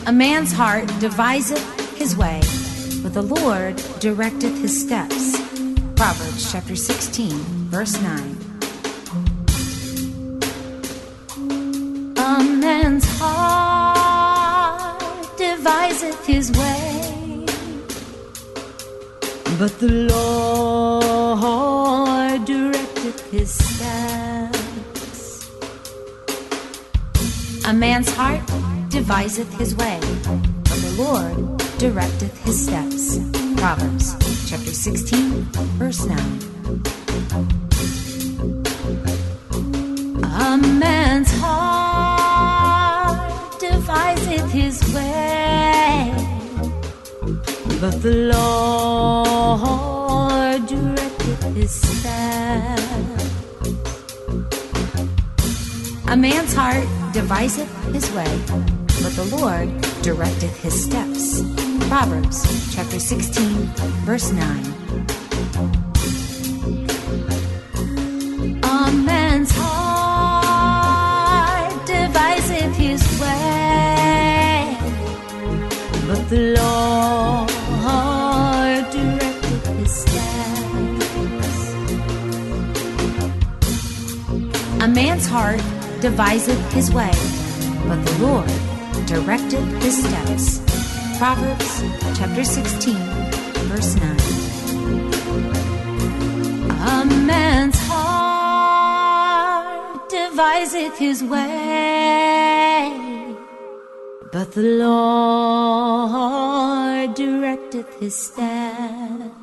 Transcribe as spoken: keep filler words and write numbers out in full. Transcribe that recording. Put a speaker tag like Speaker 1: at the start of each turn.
Speaker 1: A man's heart deviseth his way, but the Lord directeth his steps. Proverbs chapter sixteen, verse nine. A man's heart deviseth his way, but the Lord directeth his steps. A man's heart deviseth his way, but the Lord directeth his steps. Proverbs chapter sixteen, verse nine. A man's heart deviseth his way, but the Lord directeth his steps. A man's heart deviseth his way, but the Lord directeth his steps. Proverbs chapter sixteen, verse nine. A man's heart deviseth his way, but the Lord directeth his steps. A man's heart deviseth his way, but the Lord directeth his steps. Proverbs chapter sixteen, verse nine. A man's heart deviseth his way, but the Lord directeth his steps.